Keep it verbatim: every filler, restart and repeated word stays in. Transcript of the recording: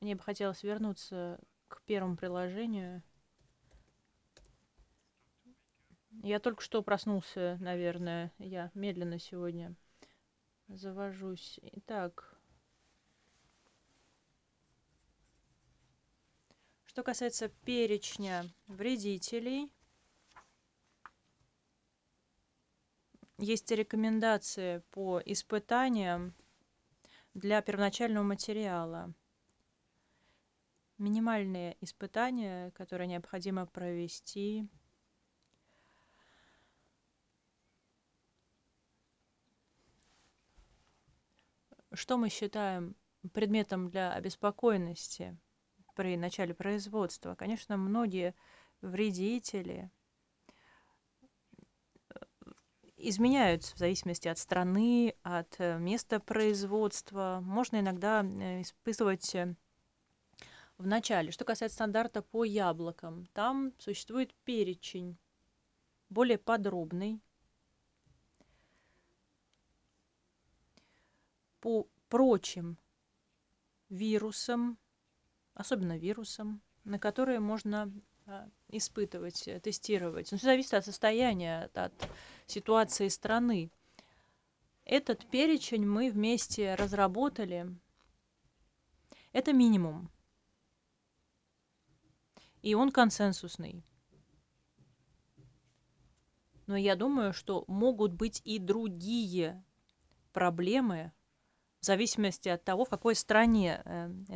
Мне бы хотелось вернуться к первому приложению. Я только что проснулся, наверное. Я медленно сегодня завожусь. Итак, что касается перечня вредителей, есть рекомендации по испытаниям для первоначального материала. Минимальные испытания, которые необходимо провести. Что мы считаем предметом для обеспокоенности при начале производства? Конечно, многие вредители изменяются в зависимости от страны, от места производства. Можно иногда испытывать в начале. Что касается стандарта по яблокам, там существует перечень более подробный по прочим вирусам, особенно вирусам, на которые можно испытывать, тестировать. Но все зависит от состояния, от ситуации страны. Этот перечень мы вместе разработали. Это минимум. И он консенсусный. Но я думаю, что могут быть и другие проблемы в зависимости от того, в какой стране